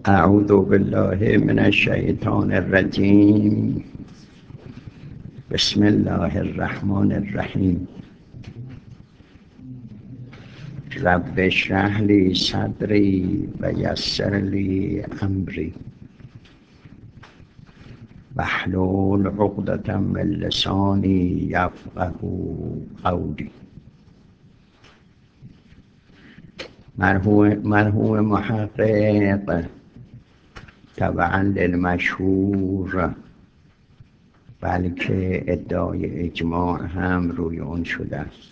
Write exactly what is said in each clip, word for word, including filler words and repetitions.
اعوذ بالله من الشیطان الرجیم. بسم الله الرحمن الرحیم. رب اشرح لی صدری و یسر لی امری واحلل عقدة من لسانی یفقهوا قولی. مرحوم مرحوم محقق طبعا للمشهور، بلکه ادعای اجماع هم روی اون شده است.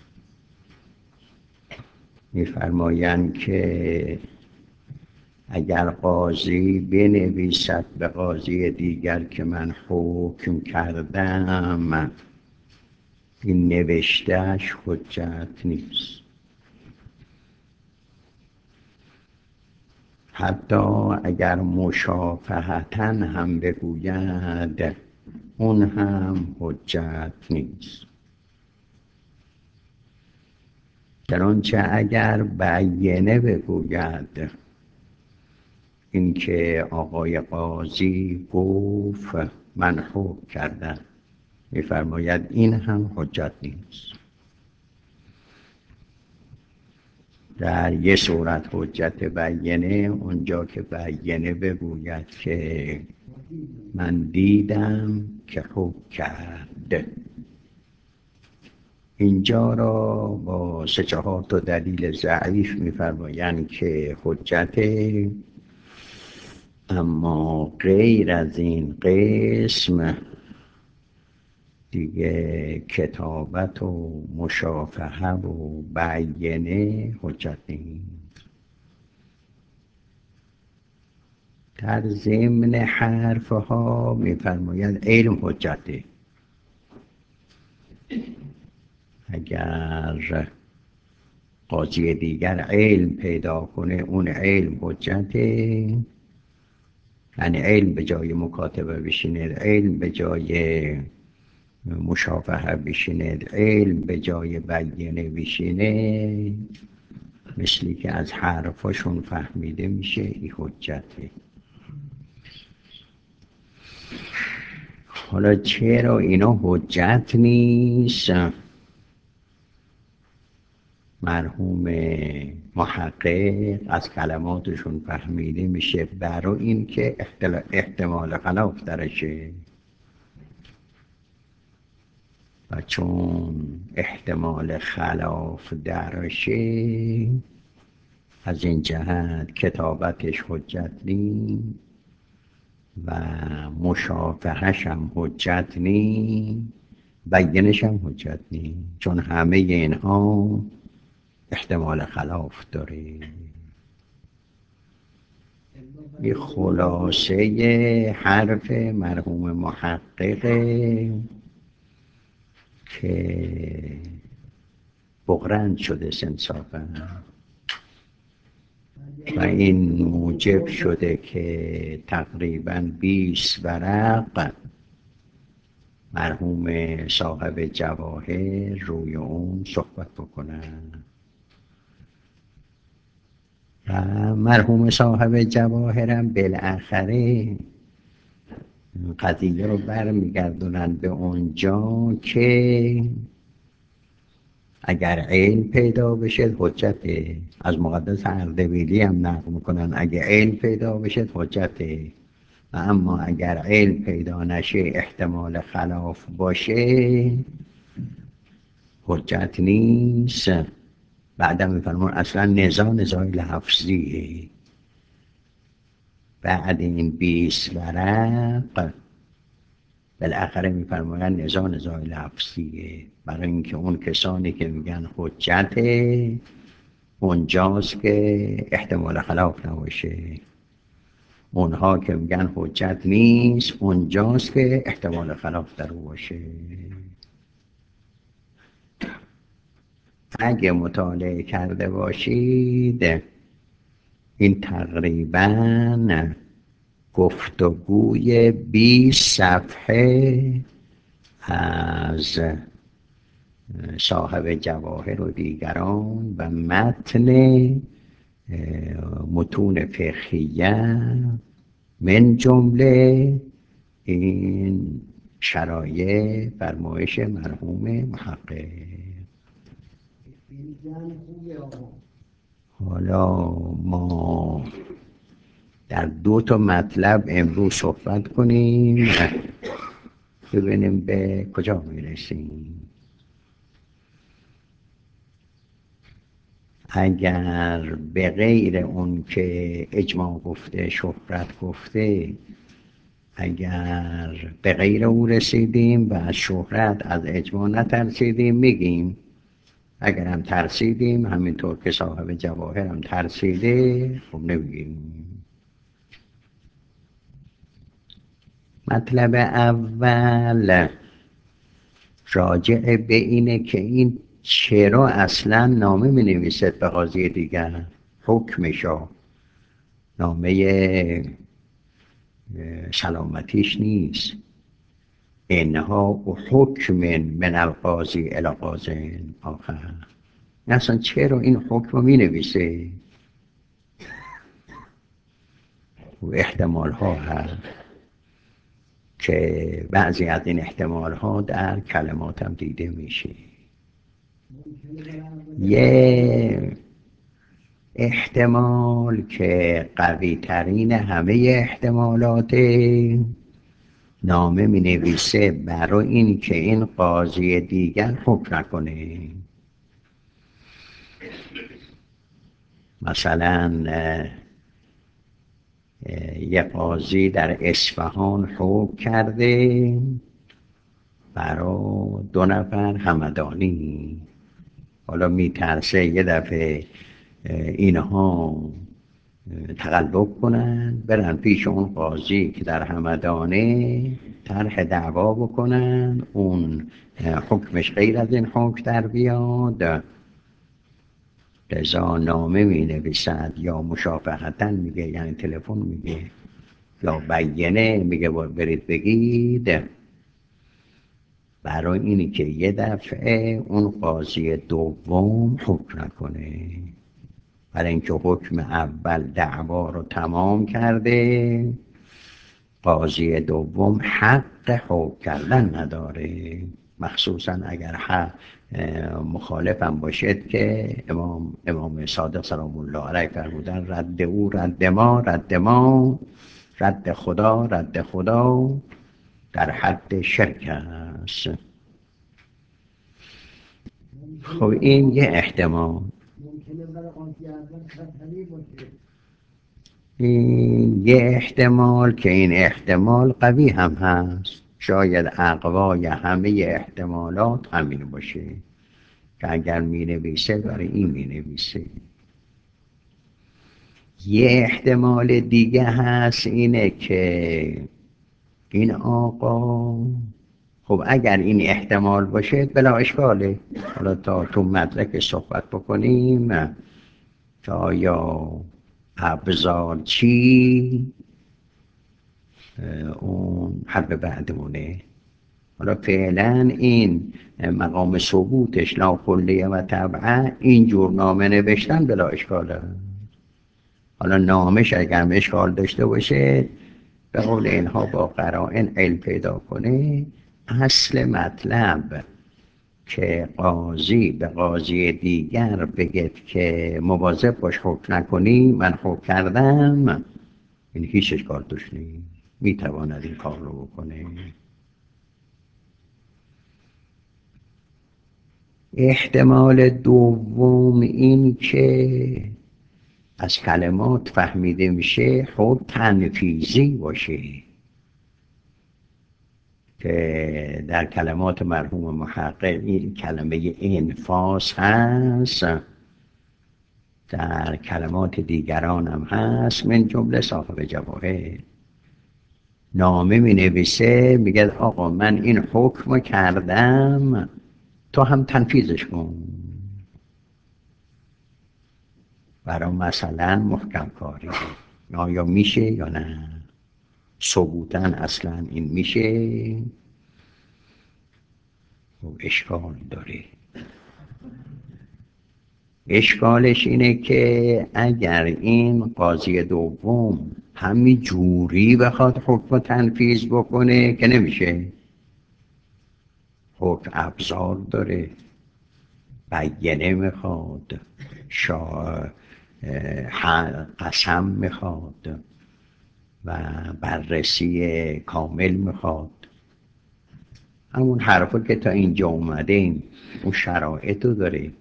می‌فرمایند که اگر قاضی بنویسد به قاضی دیگر که من حکم کردم، این نوشتهش حجت نیست. حتی اگر مشافهةً هم بگوید، اون هم حجت نیست. چنانچه اگر بیینه بگوید اینکه آقای قاضی گفت من حکم کردم، می‌فرماید این هم حجت نیست. در یه صورت حجت بیینه اونجا که بیینه بگوید که من دیدم که حکم کرد. اینجا را با سه چهار تا دلیل ضعیف می‌فرمایند که حجت، اما غیر از این قسم دیگه کتابت و مشافهه و بیینه حجت نیست. در ضمن حرفها می‌فرمایند علم حجته. اگر قاضی دیگر علم پیدا کنه، اون علم حجته. یعنی علم به جای مکاتبه بشینه، علم به جای مشافهه بشینه، علم به جای بیینه بشینه، مثلی که از حرفاشون فهمیده میشه این حجته. حالا چرا اینا حجت نیست؟ مرحوم محقق از کلماتشون فهمیده میشه برای این که احتمال خلاف درشه، و چون احتمال خلاف درشه از این جهت کتابتش حجت نیست و مشافههش هم حجت نیست، بیینش هم حجت نیست، چون همه اینها احتمال خلاف داره. این خلاصه حرف مرحوم محققه که بغرند شده انصافا، و این موجب شده که تقریباً بیست ورق مرحوم صاحب جواهر روی اون صحبت بکنن. و مرحوم صاحب جواهرم بالاخره قضیه رو برمیگردونن به اونجا که اگر علم پیدا بشه حجته. از مقدس اردبیلی هم نقل میکنن اگر علم پیدا بشه حجته، و اما اگر علم پیدا نشه، احتمال خلاف باشه، حجت نیست. بعدم میفرمان اصلا نزاع نزاع لفظیه. بعد این بیست ورق بالاخره میفرمایند نزاع نزاع لفظیه، برای اینکه اون کسانی که میگن حجته اونجاست که احتمال خلاف نباشه، اونها که میگن حجت نیست اونجاست که احتمال خلاف در باشه. اگه مطالعه کرده باشید، این تقریباً گفتگوی بیست صفحه از صاحب جواهر و دیگران و متن متون فقهیه، من جمله این شرایع فرمایش مرحوم محقق. حالا ما در دو تا مطلب امروز صحبت کنیم، ببینیم به کجا میرسیم. اگر به غیر اون که اجماع گفته، شهرت گفته، اگر به غیر او رسیدیم و از شهرت از اجماع نترسیدیم میگیم، اگر هم ترسیدیم همینطور که صاحب جواهر هم ترسیده خب نمیگیم. مطلب اول راجع به اینه که این چرا اصلا نامه می نویسد به قاضی دیگر، حکمشا نامه سلامتیش نیست. اینها حکم من القاضی الی قاضی آخر. اصلا چرا این حکم رو می نویسه؟ و احتمال ها هست که بعضی از این احتمال ها در کلمات هم دیده میشه. یه احتمال که قوی ترین همه احتمالات، نامه می نویسه برای این که این قاضی دیگر حکم نکنه. مثلا یه قاضی در اصفهان حکم کرده برای دو نفر همدانی. حالا میترسه یه دفعه اینها تقلب کنن، برن پیش اون قاضی که در همدانه طرح دعوا بکنن، اون حکمش غیر از این حکم در بیاد. لذا نامه می نویسد یا مشافهتن میگه، یعنی تلفن میگه، یا بیانیه میگه برید بگید، برای اینی که یه دفعه اون قاضی دوم حکم نکنه. برای اینکه حکم اول دعوا رو تمام کرده، قاضی دوم حق حکم کردن نداره، مخصوصا اگر حق مخالفم باشد که امام امام صادق سلام الله علیه فرمودن رد او رد ما رد ما، رد خدا رد خدا در حد شرک است. خب این یه احتمال. این یه احتمال که این احتمال قوی هم هست. شاید اقوای همه احتمالات همین باشه که اگر می نویسه برای این می نویسه. یه احتمال دیگه هست، اینه که این آقا، خب اگر این احتمال باشه بلا اشکاله. حالا تا تو مدرک صحبت بکنیم تا یا ابزار چی اون حرف بعدمونه. حالا فعلا این مقام ثبوتش لا کلیه و طبعه اینجور نامه نوشتن بلا اشکاله. حالا نامش اگر اشکال داشته باشه به قول اینها با قرائن علم پیدا کنه، اصل مطلب که قاضی به قاضی دیگر بگه که مواظب باش حکم نکنی، من حکم کردم، این هیچ اشکال توش نیست، میتواند این کار رو بکنه. احتمال دوم این که از کلمات فهمیده میشه خود تنفیذی باشه، که در کلمات مرحوم محقق این کلمه انفاس هست، در کلمات دیگران هم هست، من جمله صاحب جواهر. نامه می نویسه میگه آقا من این حکم کردم تو هم تنفیذش کن. برای مثلا محکم کاری آیا میشه یا نه؟ ثبوتاً اصلا این میشه و اشکال داره. اشکالش اینه که اگر این قاضی دوم همین جوری بخواد حکم تنفیذ بکنه که نمیشه. حکم ابزار داره، بیانه میخواد، شا... قسم میخواد و بررسی کامل میخواد. همون حرفا که تا اینجا اومده اون شرایط رو داره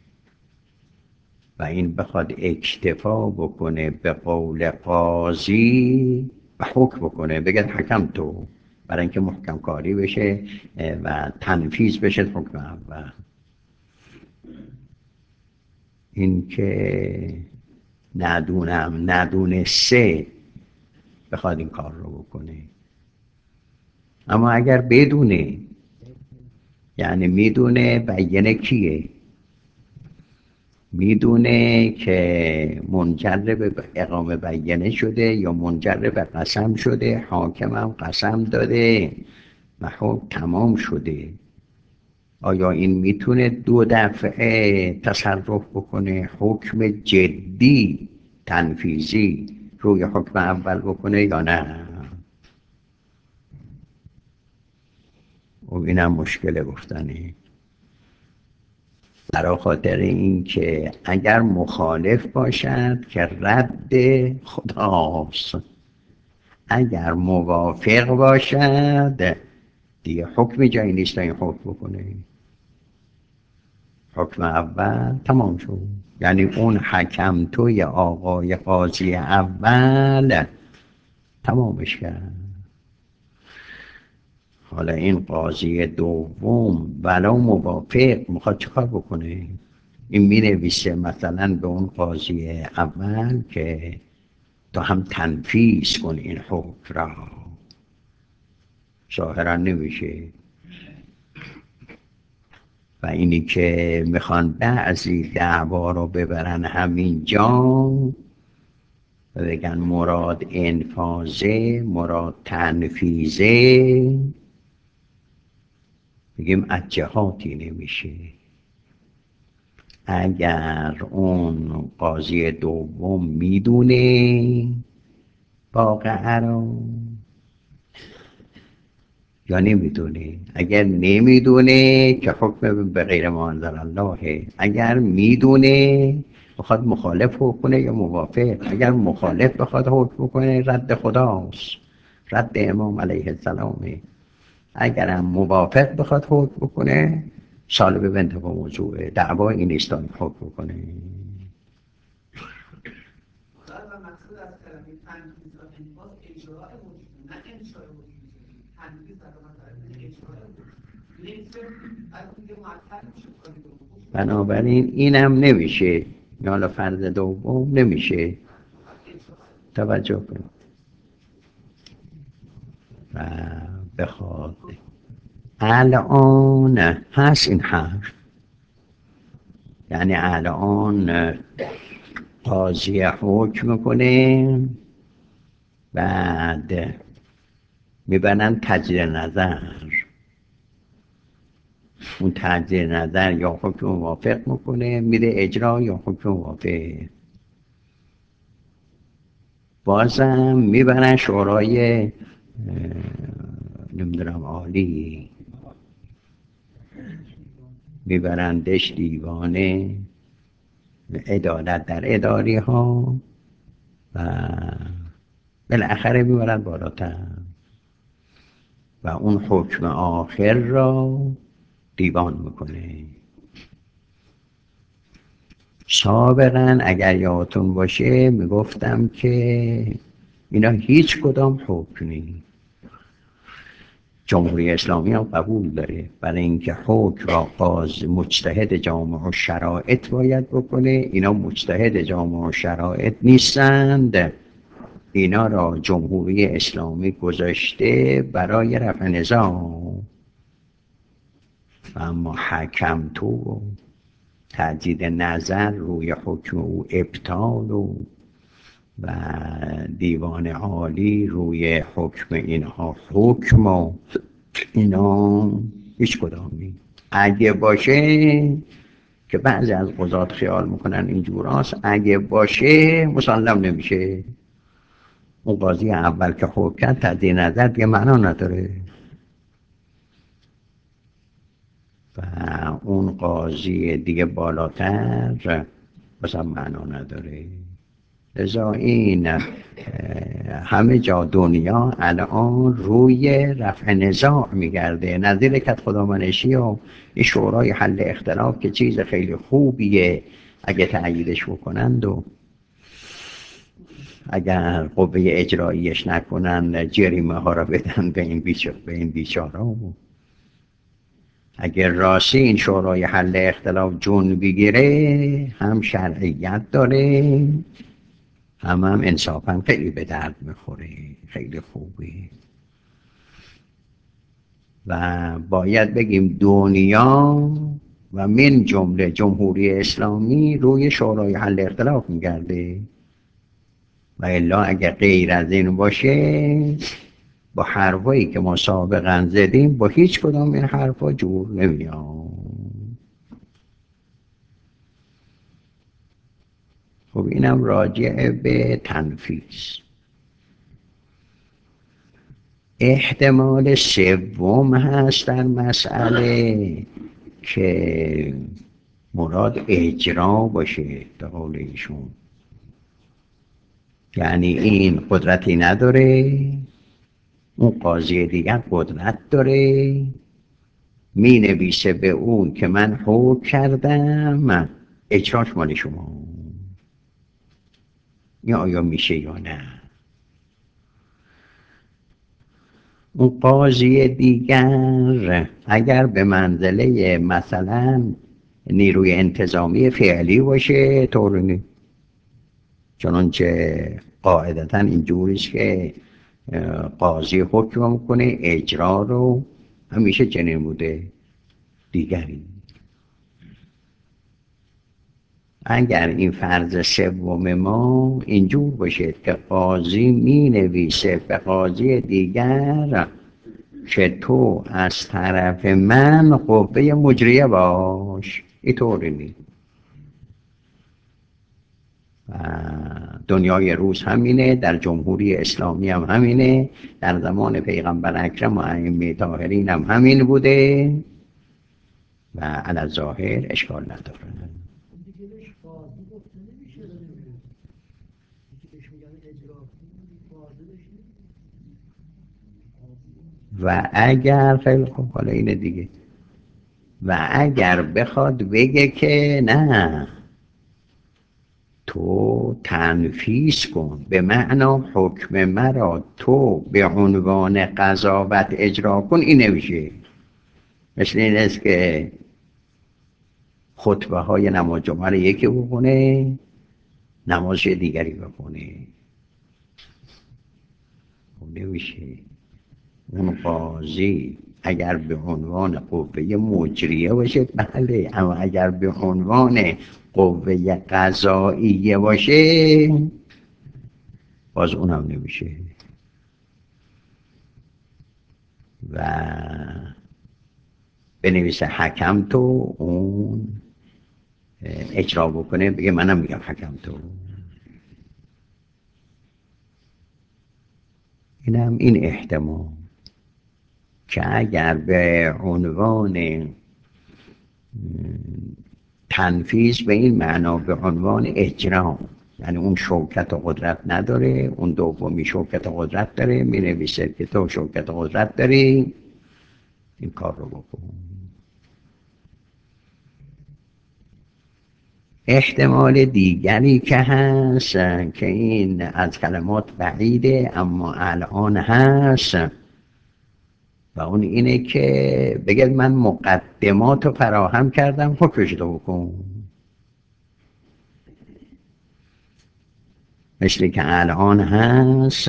و این بخواد اکتفا بکنه به قول قاضی و حکم بکنه، بگه حکم تو، برای اینکه محکم کاری بشه و تنفیذ بشه حکم اول. این که ندونم ندونه سه بخواد این کار رو بکنه. اما اگر بدونه، یعنی میدونه بیانه کیه، میدونه که منجر به اقامه بیانه شده یا منجر به قسم شده، حاکم هم قسم داده و حکم تمام شده، آیا این میتونه دو دفعه تصرف بکنه، حکم جدی تنفیذی روی حکم اول بکنه یا نه؟ و اینم مشکل گفتنی. برای خاطر این که اگر مخالف باشد که رد خداست، اگر موافق باشد دیگه حکم جایی نیست این حکم بکنه. حکم اول تمام شد، یعنی اون حکم توی آقای قاضی اول تمامش کرد. حالا این قاضی دوم ولا موافق میخواد چیکار بکنه؟ این می نویسه مثلا به اون قاضی اول که تو هم تنفیذ کن این حکم را. ظاهرا نمیشه. و اینی که میخوان بعضی دعوا رو ببرن همین جا و بگن مراد انفاذه، مراد تنفیذه، بگیم از جهاتی نمیشه. اگر اون قاضی دوم میدونه واقعه رو یا نمیدونه. اگر نمیدونه که حکم به غیر ما انزل الله، اگر میدونه بخواد مخالف حکم کنه یا موافق. اگر مخالف بخواد حکم کنه رد خداست، رد امام علیه السلامه. اگر هم موافق بخواد حکم کنه سالب به انتفاع موضوعه، دعوا این نیستان حکم کنه. بنابراین اینم نمیشه، حالا فرض دوم نمیشه. توجه کن و بخواد الان هست این حرف، یعنی الان قاضی حکم کنه بعد میبرن تجدید نظر، اون تجدید نظر یا حکم موافق میکنه میره اجرا یا حکم موافق، بازم میبرن شورای نمیدونم عالی، میبرندش دیوانه عدالت در اداری ها و بالاخره میبرند بالاتر و اون حکم آخر را دیوان میکنه. سابقا اگر یادتون باشه میگفتم که اینا هیچ کدام حکم نیست. جمهوری اسلامی هم قبول داره برای اینکه حکم را قاضی مجتهد جامعه و شرایط باید بکنه. اینا مجتهد جامعه و شرایط نیستند، اینا را جمهوری اسلامی گذاشته برای رفع نظام. اما حکم تو تجدید نظر روی حکم او ابطال و و دیوان عالی روی حکم اینها حکم و اینا هیچ کدام نیست. اگه باشه که بعضی از قضات خیال میکنن اینجور هست، اگه باشه مسلم نمیشه. اون قاضی اول که حکم کرد تجدید نظر دیگه معنا نداره و اون قاضی دیگه بالاتر مثلا معنا نداره. لذا این همه جا دنیا الان روی رفع نزاع میگرده، نظیر کت خدامنشی و این شورای حل اختلاف که چیز خیلی خوبیه اگه تأییدش بکنند و اگر قوه اجراییش نکنن جریمه ها را بدن به این بیچاره به این بیچاره. اگر راستی این شورای حل اختلاف جون بگیره هم شرعیت داره هم هم انصافا خیلی به درد میخوره، خیلی خوبی. و باید بگیم دنیا و من جمله جمهوری اسلامی روی شورای حل اختلاف میگرده و الا اگر غیر از این باشه با حرفایی که ما سابقا زدیم با هیچ کدام این حرفا جور نمیاد. خب اینم راجع به تنفیذ. احتمال سوم هست در مسئله که مراد اجرا باشه به قول ایشون، یعنی این قدرتی نداره، اون قاضی دیگر قدرت داره، می نویسه به اون که من حکم کردم اجراش مال شما. یا آیا میشه یا نه؟ اون قاضی دیگر اگر به منزله مثلا نیروی انتظامی فعلی باشه طور نیست، چنانچه قاعدتا اینجوریست که قاضی حکم میکنه اجرا رو همیشه چنین بوده. دیگری اگر این فرض سوم ما اینجور باشه که قاضی می نویسه به قاضی دیگر که تو از طرف من قوه مجریه باش، اینطوری نیست. دنیای روز همینه، در جمهوری اسلامی هم همینه، در زمان پیغمبر اکرم و ائمه طاهرین هم همین بوده و علی ظاهر اشکال نداره. و اگر خیلی خوب حالا اینه دیگه، و اگر بخواد بگه که نه تو تنفیذ کن به معنا حکم مرا تو به عنوان قضاوت اجرا کن، این نمیشه. مثل این است که خطبه های نماز جمعه رو یکی بخونه نماز دیگری بخونه، نمیشه. اون قاضی اگر به عنوان قوه مجریه باشه بله، اما اگر به عنوان قوه قضاییه باشه باز اونم نمیشه. و بنویسه حکم تو، اون اجرا بکنه بگه منم میگم حکم تو. اینم این احتمال که اگر به عنوان تنفیذ به این معنا به عنوان اجرا، یعنی اون شوکت و قدرت نداره، اون دومی شوکت و قدرت داره، می نویسه که تو شوکت و قدرت داری این کار رو بکن. احتمال دیگری که هست که این از کلمات بعیده اما الان هست و اون اینه که بگه من مقدمات رو فراهم کردم حکمش رو بکن. مثل که الان هست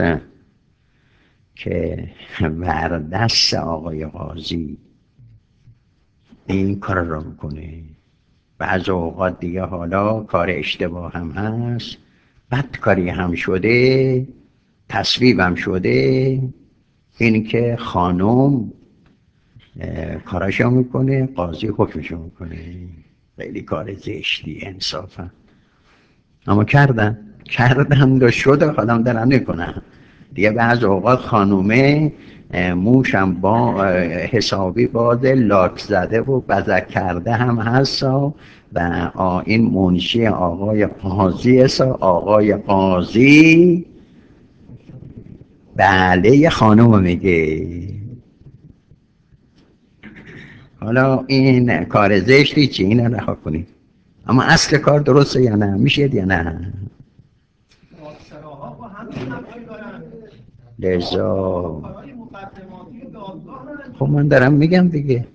که وردست آقای قاضی این کار رو میکنه. بعض اوقات دیگه حالا کار اشتباه هم هست، بدکاری هم شده، تصویب هم شده، این که خانم کاراشو میکنه قاضی حکمشو میکنه. خیلی کار زشتی انصافا، اما کردن کردن و شده، حالا دارن میکنن دیگه. بعض اوقات خانومه موشم با حسابی باز لاک زده و بزک کرده هم هستا و این منشی آقای قاضی هستا. آقای قاضی بله یه خانوم میگه. حالا این کار زشتی چی؟ اینو رها کنید. اما اصل کار درسته یا نه؟ میشه یا نه؟ لذا خب من دارم میگم دیگه،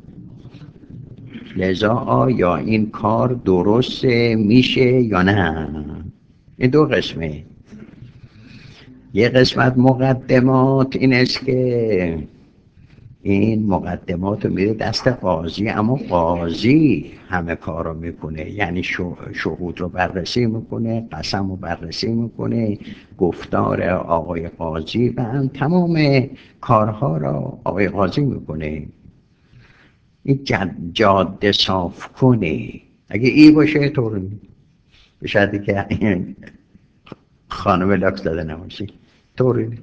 لذا آیا این کار درسته میشه یا نه؟ این دو قسمه. یه قسمت مقدمات این است که این مقدمات رو میره دست قاضی، اما قاضی همه کار رو میکنه، یعنی شهود رو بررسی میکنه، قسم رو بررسی میکنه، گفتار آقای قاضی و هم تمام کارها را آقای قاضی میکنه. این جاده صاف کنه. اگه ای باشه طور به شرطی که خانم لاک زده نماشه طوری.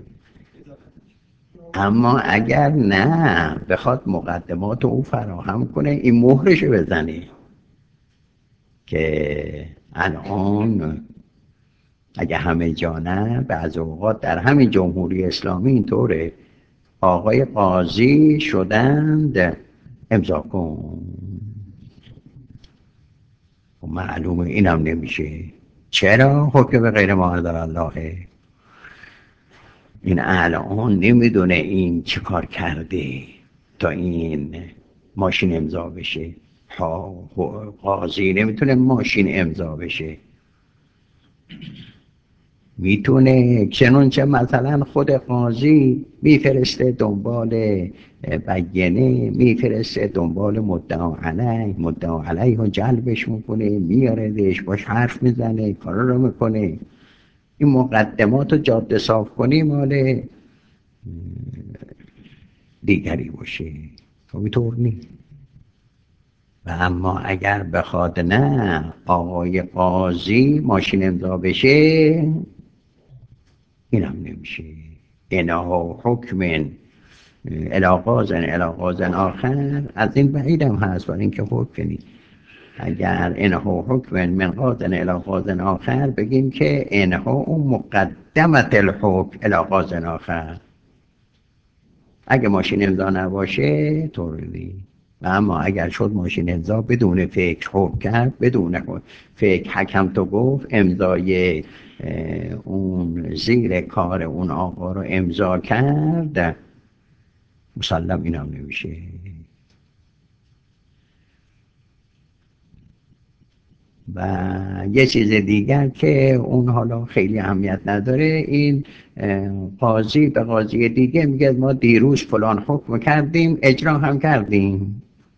اما اگر نه بخواد مقدمات او فراهم کنه، این مهرشو بزنه که الان اگه همه جا نه، بعض اوقات در همین جمهوری اسلامی اینطوره، آقای قاضی شدند امضا کن. و معلومه اینم نمیشه. چرا؟ حکم به غیر ما انزل الله. این الان نمیدونه این چه کار کرده تا این ماشین امضا بشه. قاضی نمیتونه ماشین امضا بشه. میتونه چنانچه مثلا خود قاضی میفرسته دنبال بیانیه، میفرسته دنبال مدعا علیه، مدعا علیه رو جلبش میکنه، میاردش، باش حرف میزنه، کارا رو میکنه. این مقدمات رو جاده صاف کنی مال دیگری باشه، اینطور نیست. و اما اگر بخواد نه آقای قاضی ماشین امضا بشه، اینم نمیشه. انها حکم الاغازن الاغازن آخر، از این بعیدم هست برای اینکه حکم نیست. اگر انها حکم من قاضن الاغازن آخر بگیم که انها اون مقدمت الحکم الاغازن آخر. اگه ماشین امضا نباشه طوری. و اما اگر شد ماشین امضا بدون فکر حکم کرد، بدون فکر حکم تو گفت امضای اون زیر کار اون آقا رو امضا کرد، مسلم اینم نمیشه. و یه چیز دیگر که اون حالا خیلی اهمیت نداره، این قاضی به قاضی دیگه میگه ما دیروز فلان حکم کردیم، اجرا هم کردیم.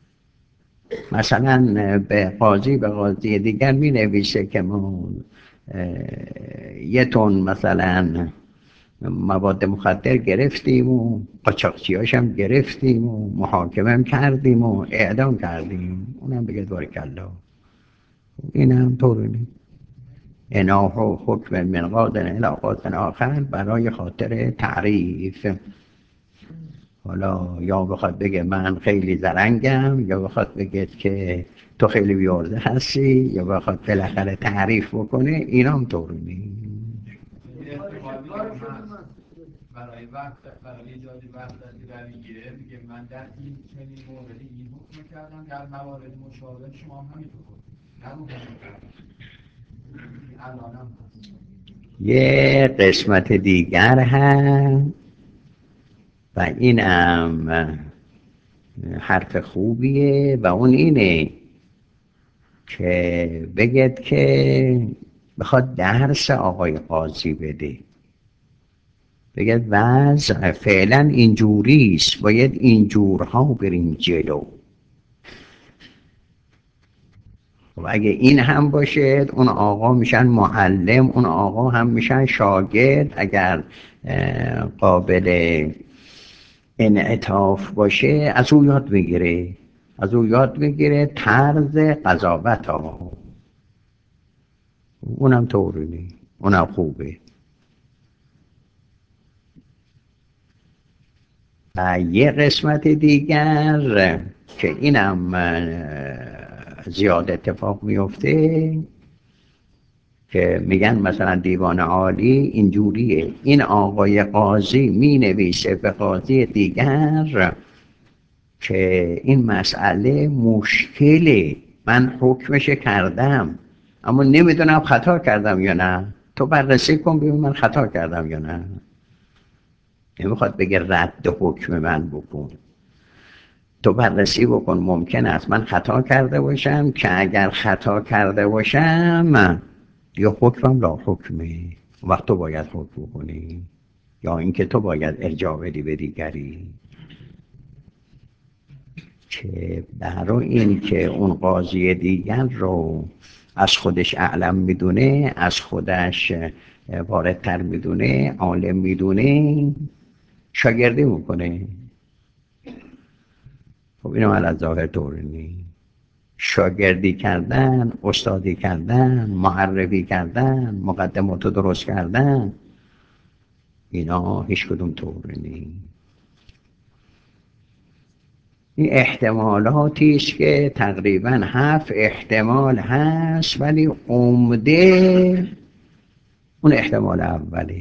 مثلا به قاضی به قاضی دیگر می نویسه که ما یه تن مثلا مواد مخدر گرفتیم و قاچاقچیاش هم گرفتیم و محاکمه هم کردیم و اعدام کردیم، اونم بگه بارکالله. این هم طور نیست. اناهو حکم من قاضن الی قاضن آخر برای خاطر تعریف. حالا یا بخواد بگه من خیلی زرنگم، یا بخواد بگه که تو خیلی بیارده هستی، یا بخواد بالاخره تعریف بکنه، اینا هم طور نیست. برای وقت برای ایجاد وحدت رویه میگه من در این چنین موردی این حکم کردم، در موارد مشابه شما هم همینطور الانم هست. یه قسمت دیگر هم و اینم حرف خوبیه و اون اینه که بگید که بخواد درس آقای قاضی بده، بگید وضع فعلا اینجوریست، باید اینجورها بریم جلو. و اگه این هم باشه اون آقا میشن معلم، اون آقا هم میشن شاگرد. اگر قابل انعطاف باشه از او یاد بگیره. از او یاد بگیره طرز قضاوت ها، اونم طوری، اونم خوبه. و یه قسمت دیگر که اینم زیاد اتفاق میفته که میگن مثلا دیوان عالی اینجوریه، این آقای قاضی می نویسه به قاضی دیگر که این مسئله مشکله، من حکمش کردم اما نمیدونم خطا کردم یا نه، تو بررسی کن ببین من خطا کردم یا نه. نمیخواد بگه رد حکم من بکن، تو بررسی بکن، ممکن است من خطا کرده باشم که اگر خطا کرده باشم یا حکمم لا حکمه، وقت تو باید حکم بکنی یا اینکه تو باید ارجاع بدی به دیگری. که برای این که اون قاضی دیگر رو از خودش اعلم میدونه، از خودش واردتر میدونه، عالم میدونه، شاگردی میکنه. خب اینو من از ظاهر طور نی شاگردی کردن، استادی کردن، معرفی کردن، مقدماتو درست کردن، اینا هیچ کدوم طور نی. این احتمالاتی است که تقریبا هفت احتمال هست، ولی عمده اون احتمال اوله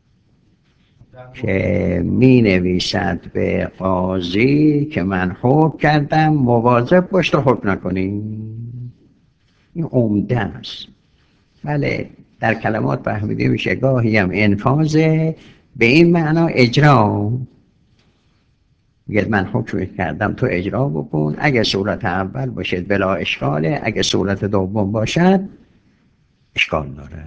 که می نویسد به قاضی که من حکم کردم مواظب باش تو حکم نکنی. این عمده است. بله در کلمات فهمیده میشه گاهی هم انفاذه، به این معنا اجرا. میگه من حکم کردم تو اجرا بکن، اگه صورت اول باشد بلا اشکاله، اگه صورت دوم باشد اشکال داره.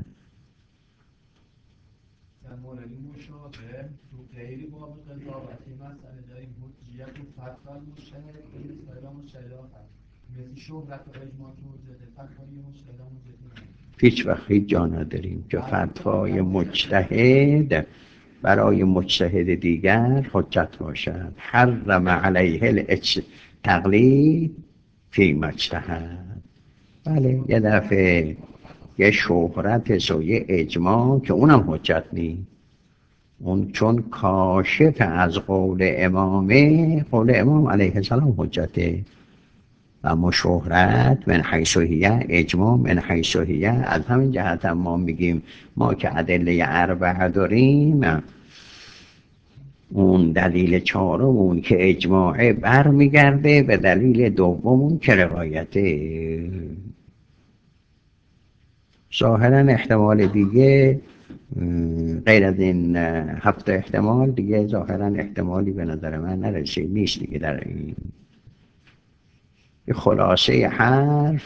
در مورد مشابه تو غیری باب قضاوتی مسئله داریم حجیت و فتوی مجتهد این اصطلاح مجتهد آخر مثل شهرت و اجماع که حجت فتوی مجتهد مجتهد هیچ وقت هیچ جا نداریم که فتوای مجتهد برای مجتهد دیگر حجت باشد. حرم علیه التقلید فی مجتهد. بله یه دفعه یه شهرت و یه اجماع که اونم حجت نیست، اون چون کاشف از قول امامه، قول امام علیه السلام حجته. اما شهرت من حیث هیه، اجماع من حیث هیه. از همین جهت هم ما میگیم ما که ادله اربعه داریم، اون دلیل چهارمون که اجماعه بر میگرده به دلیل دومون که روایته. ظاهرا احتمال دیگه غیر از این هفت احتمال دیگه ظاهرا احتمالی به نظر من نرسید نیست دیگه. در این خلاصه حرف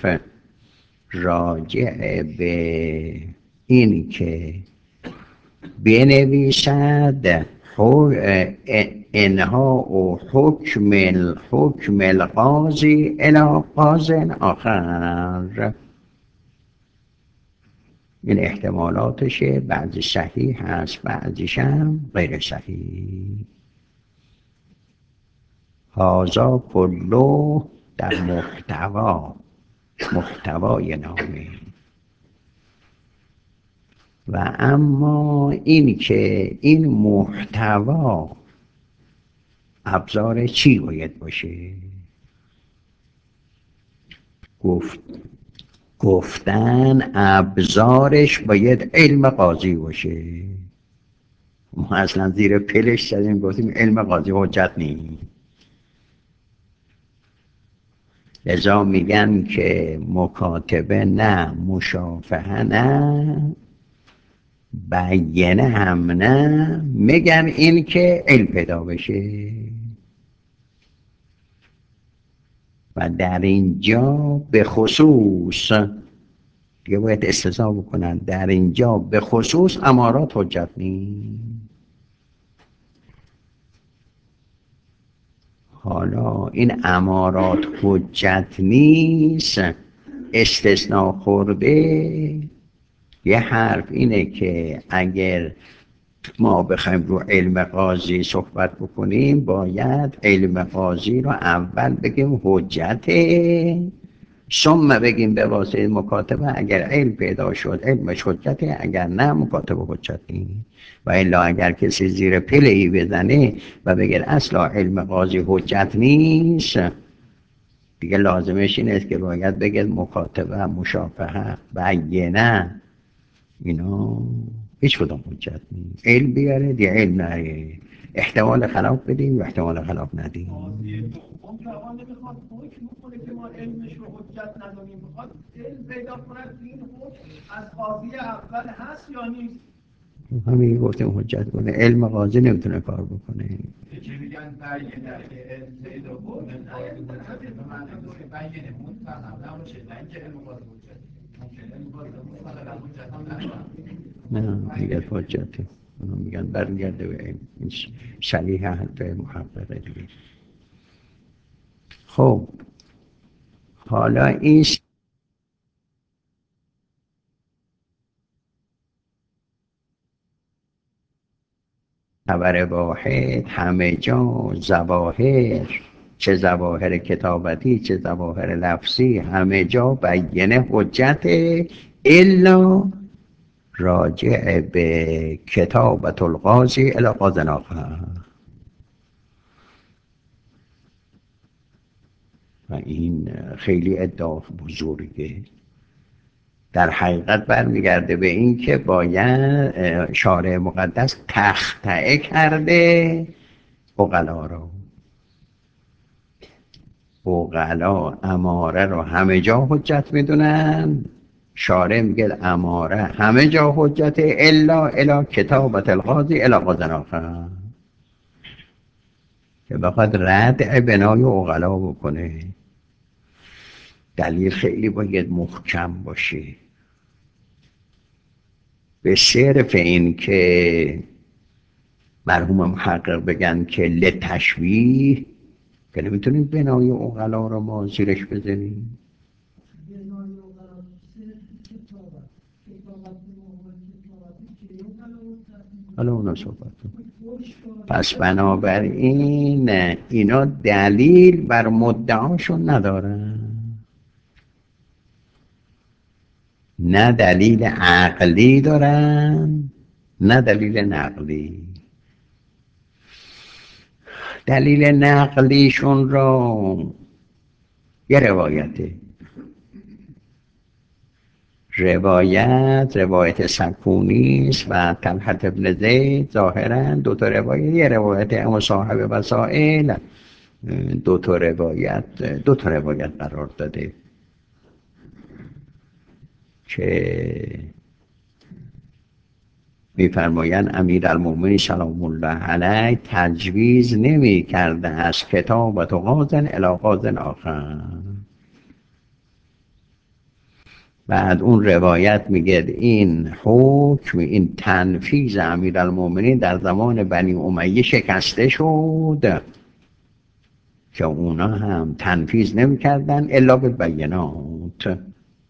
راجع به این که بنویسد انها و حکم الحکم القاضی الی قاض آخر. این احتمالاتشه، بعضی صحیح هست بعضیش هم غیر صحیح. هذا کلو در محتوا، محتوای نامه. و اما این که این محتوا ابزار چی باید باشه؟ گفت گفتن ابزارش باید علم قاضی باشه. ما اصلا زیر پلش زدیم گفتیم علم قاضی حجت نیست. لذا میگن که مکاتبه نه، مشافهه نه، بیینه هم نه، میگن این که علم پیدا بشه. و در اینجا به خصوص دیگه باید استثناء بکنن، در اینجا به خصوص امارات حجت نیست. حالا این امارات حجت نیست استثناء خورده. یه حرف اینه که اگر ما بخوایم رو علم قاضی صحبت بکنیم باید علم قاضی رو اول بگیم حجته، ثم بگیم به واسطه مکاتبه اگر علم پیدا شد علمش حجته، اگر نه مکاتبه حجت نیست. و الا اگر کسی زیر پلهی بزنه و بگه اصلا علم قاضی حجت نیست، دیگه لازمش این است که باید بگه مکاتبه، مشافهه، بینه، اینا هیچ کدام حجت نیست. علم بیاره یا علم نره، احتمال خلاف بدیم و احتمال خلاف ندیم. قاضی دوم که آقا نمیخواد حکم کنه که ما علمش رو حجت نداریم، میخواد علم پیدا کند این حکم از قاضی اول هست یا نیست. همین گفتیم حجت کنه، علم قاضی نمیتونه کار بکنه. که میگن بینه که علم پیدا کنه، نه علم حجت به معنی که بینه منتهم نباشه، نه اینکه علم قاضی حجت. ممکنه علم قاضی مطلقا حجت هم نشه. نه میگن حجته، اونا میگن برگرده به علم. این شریح حرف محققه دیگه. خب حالا این خبر واحد همه جا ظواهر، چه ظواهر کتابتی چه ظواهر لفظی، همه جا بینه حجت الا راجع به کتابت القاضی الی قاضٍ آخر. و این خیلی ادعا بزرگه. در حقیقت برمیگرده به این که باید شارع مقدس تخطئه کرده عقلا رو. عقلا اماره رو همه جا حجت میدونن، شارع میگه اماره همه جا حجت الا الا کتابت القاضی الا قاضٍ آخر، که بخواد ردع بنای عقلا بکنه. دلیل خیلی باید محکم باشه. به صرف این که مرحوم محقق بگن که لتشویه، که نمیتونیم بنای عقلا رو ما زیرش بزنیم. حالا اونا صحبت کنیم. پس بنابراین اینا دلیل بر مدعاشون ندارن، نه دلیل عقلی دارن نه دلیل نقلی. دلیل نقلیشون را یه روایته، روایت روایت سکونی است و طلحة ابن زید ظاهرا دو تا روایت، یه روایت اما صاحب وسائل دو تا روایت دو تا روایت قرار داده که می‌فرمایند امیرالمومنین سلام الله علیه تجویز نمی کرده از کتابت قاضٍ الی قاضٍ آخر. بعد اون روایت میگه این حکم، این تنفیذ امیرالمومنین در زمان بنی امیه شکسته شد که اونا هم تنفیذ نمی‌کردن الا به بینات.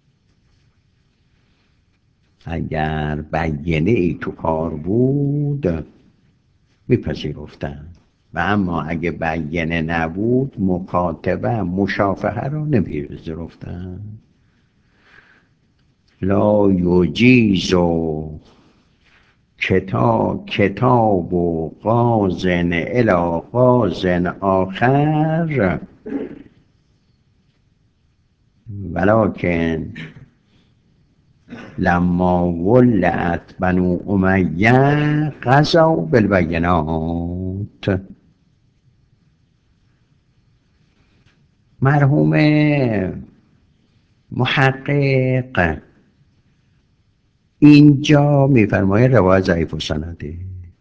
اگر بینه ای تو کار بود میپذیرفتن، و اما اگه بینه نبود مکاتبه مشافهه رو نمیپذیرفتن. لا یجیز کتاب کتاب و قاضٍ الی قاضٍ آخر ولکن لما ولعت بنو امیه قضوا بالبینات. مرحوم محقق اینجا میفرماید روایت ضعیف السنده،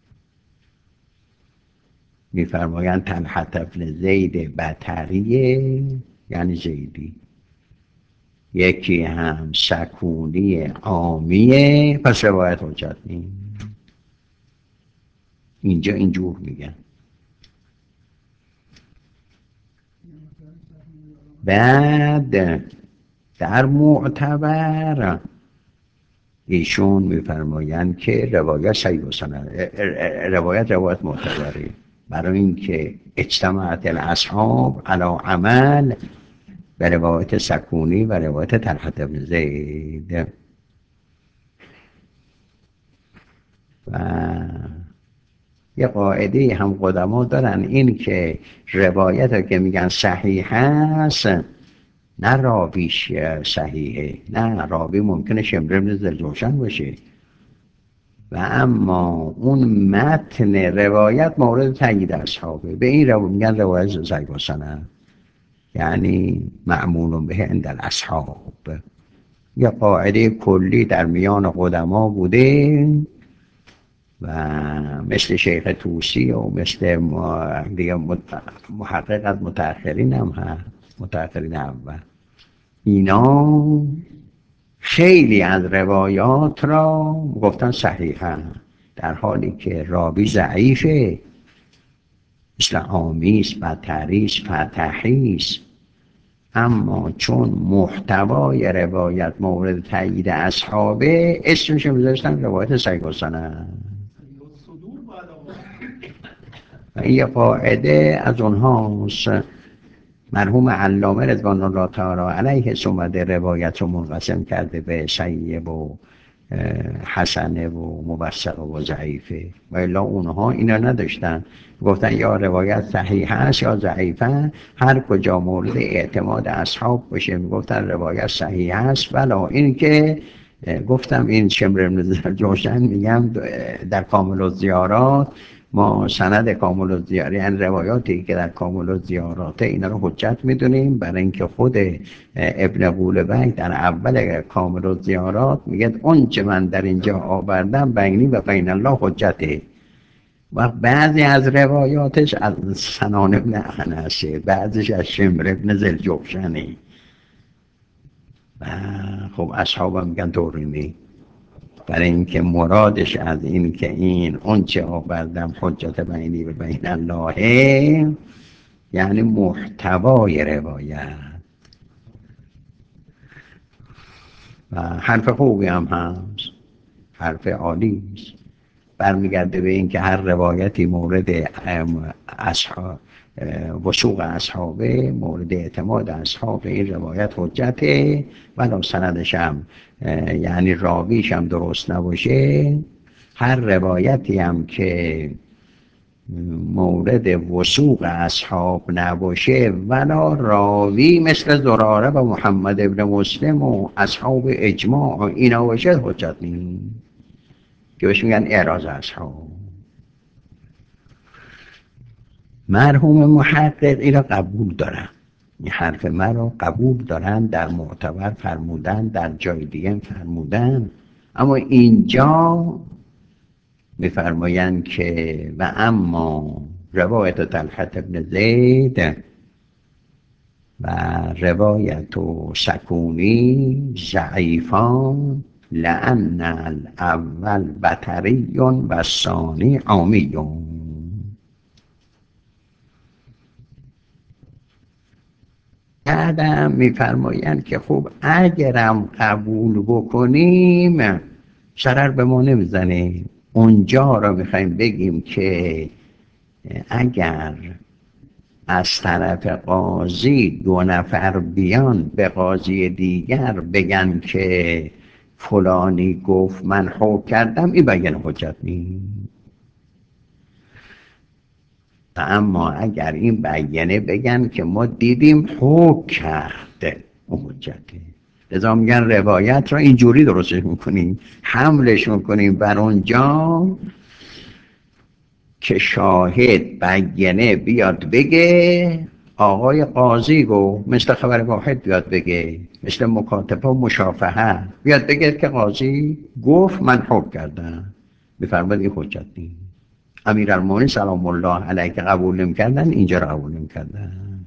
میفرمایند طلحة ابن زید بطریه یعنی زیدی، یکی هم سکونی عامیه، پس روایت حجت نیست. اینجا اینجور میگن. بعد در معتبر ایشون میفرمایند که روایت صحیح و سند، روایت روایت معتبره، برای اینکه اجتماعت الاصحاب علی عمل به روایت سکونی و روایت طلحة بن زید. و یه قاعده هم قدما دارن، این که روایت ها که میگن صحیح هست، نه راویش صحیحه، نه راوی ممکنه شمر بن ذوالجوشن باشه، و اما اون متن روایت مورد تایید اصحابه، به این رو میگن روایت صحیح و سند، یعنی معمول به عند الاصحاب. یه قاعده کلی در میان قدما بوده و مثل شیخ طوسی و مثل دیگه محقق از متأخرین هم هست، متأخرین اول، اینا خیلی از روایات را گفتن صحیحه، در حالی که راوی ضعیفه، مثل آمیس، بطریس، فتحیس، اما چون محتوای روایت مورد تایید اصحابه، اسمش میذاشتن روایت صحیح السند. و این یه قاعده از اونهاست. مرحوم علامه رضوان الله تعالی علیه اومده روایت رو منقسم کرده به صحیح و حسنه و مبسطه و ضعیفه، و الا اونها اینا نداشتن، گفتن یا روایت صحیح هست یا ضعیفه، هر کجا مورد اعتماد اصحاب باشه میگفتن روایت صحیح هست. ولی این که گفتم این شمر بن ذوالجوشن میگم در کامل الزیارات، ما سند کامل الزیارات یعنی روایاتی که در کامل الزیارات اینا رو حجت میدونیم، برای اینکه خود ابن قولبک در اول کامل الزیارات میگه اون چه من در اینجا آوردم بینی و بین الله حجته، و بعضی از روایاتش از سنان ابن انسه، بعضیش از شمر ابن ذوالجوشنه، و خب اصحاب میگن طوری، برای اینکه مرادش از این که این اون چه آوردم حجت بینی و بین الله، یعنی محتوای روایت. و حرف خوبی هم هست، حرف عالی است، برمیگرده به این که هر روایتی مورد اصحاب وثوق اصحابه، مورد اعتماد اصحاب، این روایت حجته، ولو سندش هم یعنی راویش هم درست نباشه، هر روایتی هم که مورد وثوق اصحاب نباشه ولا راوی مثل زراره و محمد ابن مسلم و اصحاب اجماع اینا باشه، حجت نیست، که بهش میگن اعراض اصحاب. مرحوم محقق این را قبول دارن، این حرف من را قبول دارن، در معتبر فرمودن، در جای دیگه فرمودن، اما اینجا میفرمایند که و اما روایت طلحة بن زید و روایت سکونی ضعیفان، لأن الاول بطری و الثانی عامی. بعدم میفرمایند که خب اگرم قبول بکنیم ضرر به ما نمیزنه، اونجا را میخوایم بگیم که اگر از طرف قاضی دو نفر بیان به قاضی دیگر بگن که فلانی گفت من حکم کردم، این بیان حجت نیست. اما اگر این بیانه بگن که ما دیدیم حکم کرده، اون حجته. لذا میگن روایت را اینجوری درستش میکنیم، حملش میکنیم بر اونجا که شاهد بیانه بیاد بگه آقای قاضی گو، مثل خبر واحد بیاد بگه، مثل مکاتبه و مشافهه بیاد بگه که قاضی گفت من حکم کردم، بفرمایید این حجت نیست. امیرالمومنین سلام الله علیه که قبول نمی‌کردن، اینجا را قبول نمی‌کردن،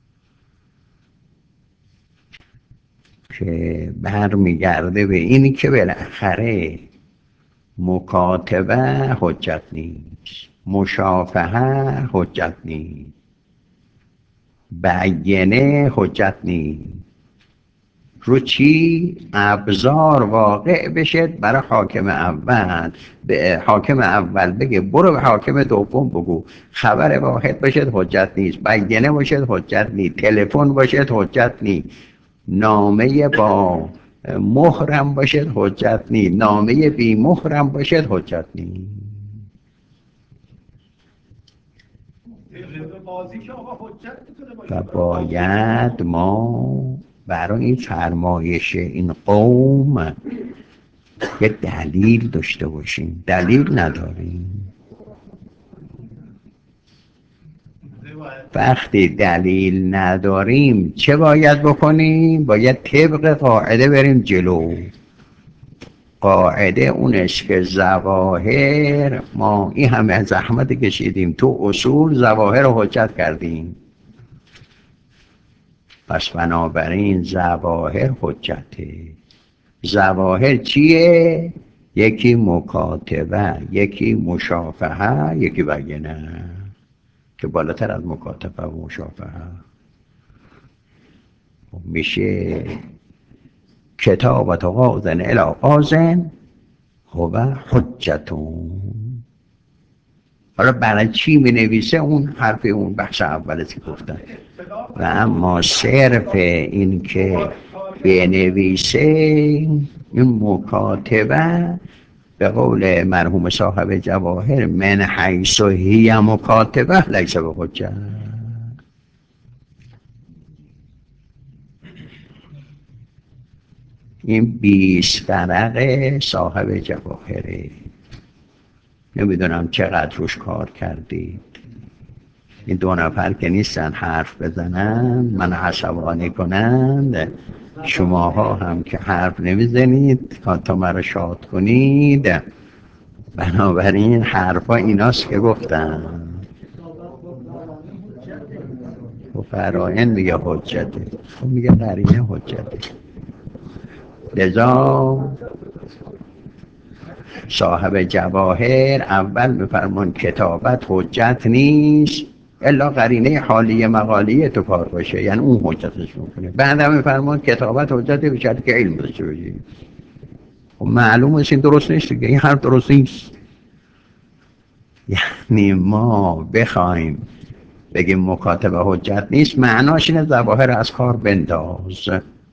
که برمیگرده به اینی که بالاخره مکاتبه حجت نیست، مشافهه حجت نیست، بیانه حجت نیست. رو چی؟ ابزار واقع بشه برای حاکم اول. به حاکم اول بگه برو به حاکم دوم بگو خبر واحد باشد حجت نیست، بیانیه باشد حجت نیست، تلفن باشد حجت نیست، نامه با مهرم باشد حجت نیست، نامه بی مهرم باشد حجت نیست. و باید ما برای این فرمایش این قوم یه دلیل داشته باشیم. دلیل نداریم. وقتی دلیل نداریم چه باید بکنیم؟ باید طبق قاعده بریم جلو. قاعده اونش که ظواهر، ما این همه زحمت کشیدیم تو اصول ظواهر رو حجت کردیم، پس بنابراین ظواهر حجته. ظواهر چیه؟ یکی مکاتبه، یکی مشافهه، یکی بیانیه که بالاتر از مکاتبه و مشافهه میشه. کتابت غازن الی غازن هو حجتون. حالا برای چی می نویسه؟ اون حرف اون بخش اولی که گفتن. و اما صرف این که بنویسه، این مکاتبه به قول مرحوم صاحب جواهر من حیث هی مکاتبه لیس به حجت. این بیست فرق صاحب جواهره. نمیدونم چقدر روش کار کردی. این دو نفر که نیستن حرف بزنن من عصبانی کنند، شماها هم که حرف نمیزنید تا مرا شاد کنید، بنابراین حرفا ایناست که گفتن. و فرائن میگه حجته، خب میگه قرینه حجته. لذا صاحب جواهر اول میفرمان کتابت حجت نیست الا قرینه حالیه مقالیه تو کار باشه، یعنی اون حجتش میکنه. بعد هم میفرمان کتابت حجته به شرطی که علم داشته باشی. خب معلوم است این درست نیست دیگه، این حرف درست نیست. یعنی ما بخوایم بگیم مکاتبه حجت نیست، معناش اینه ظواهر از کار بنداز.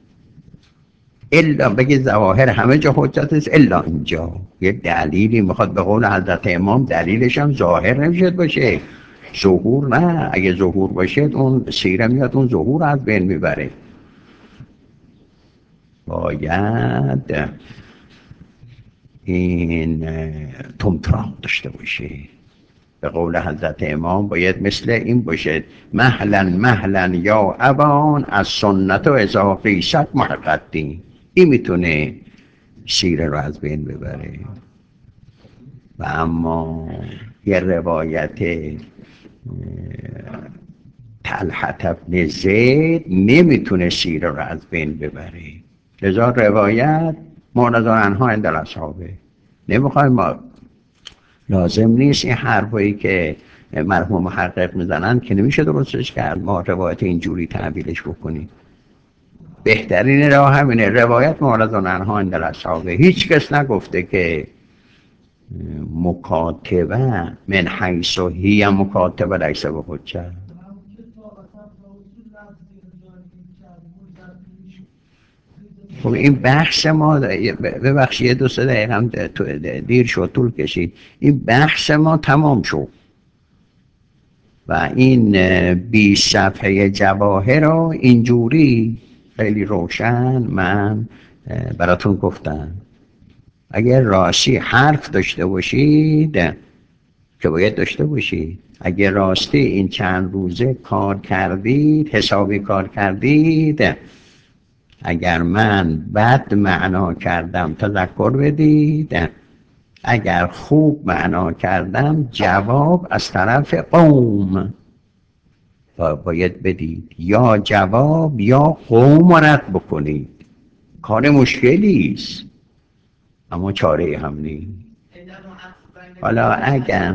الا بگه ظواهر همه جا حجت است الا اینجا. یه دلیلی میخواد، به قول حضرت امام دلیلش هم ظاهر نمیشد باشه، ظهور نه. اگه ظهور باشه اون سیره میاد اون ظهور از بین میبره. باید این تمتراق داشته باشه. به قول حضرت امام باید مثل این باشه: مهلا مهلا یا ابان از سنت و اضافی ست محقدین. این میتونه سیره رو از بین ببره. و اما یه روایت طلحة بن زید نمیتونه سیره رو از بین ببره. لذا روایت معرض عنها عند الاصحابه. نمیخوایم ما، لازم نیست این حرفایی که مرحوم محقق میزنن که نمیشه درستش کرد ما روایت اینجوری تعبیرش بکنیم. بهترین راه همینه، روایت معرض عنها عند الاصحابه. هیچ کس نگفته که مکاتبه من حیث هی مکاتبه لیس به حجت. خب این بحث ما، ببخشید یه دو سه دقیقه هم دیر شد، طول کشید. این بحث ما تمام شد و این بیست صفحه جواهر رو اینجوری خیلی روشن من براتون گفتم. اگر راستی حرف داشته باشید که باید داشته باشید، اگر راستی این چند روزه کار کردید، حسابی کار کردید، اگر من بد معنا کردم تذکر بدید، اگر خوب معنا کردم جواب از طرف قوم باید بدید، یا جواب یا قوم رد بکنید. کار مشکلی است اما چاره هم نیست. حالا اگر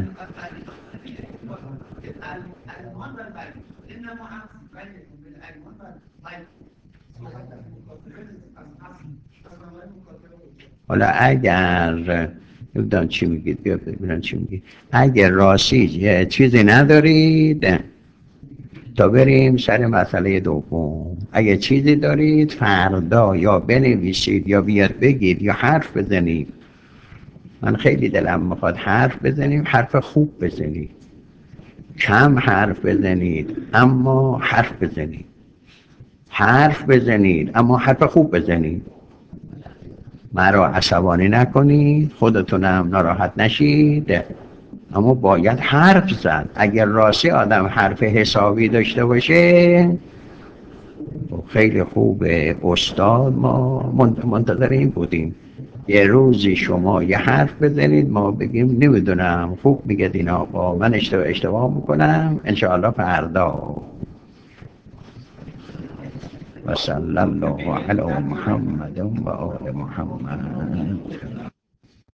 حالا اگر نمیدونم چی میگید، بیا ببینم چی میگید. اگر راستی چیزی ندارید تا بریم سر مسئله دوم. اگه چیزی دارید فردا یا بنویسید یا بیاد بگید یا حرف بزنید. من خیلی دلم میخواد حرف بزنیم، حرف خوب بزنید، کم حرف بزنید اما حرف بزنید، حرف بزنید اما حرف خوب بزنید. مرا عصبانی نکنید، خودتونم ناراحت نشید، اما باید حرف زد. اگر راستی آدم حرف حسابی داشته باشه خیلی خوبه. استاد ما منتظر این بودیم یه روزی شما یه حرف بزنید ما بگیم نمیدونم خوب میگه این آقا، من اشتباه اشتباه میکنم، انشاءالله فردا. و صلی الله علی محمد و آل محمد.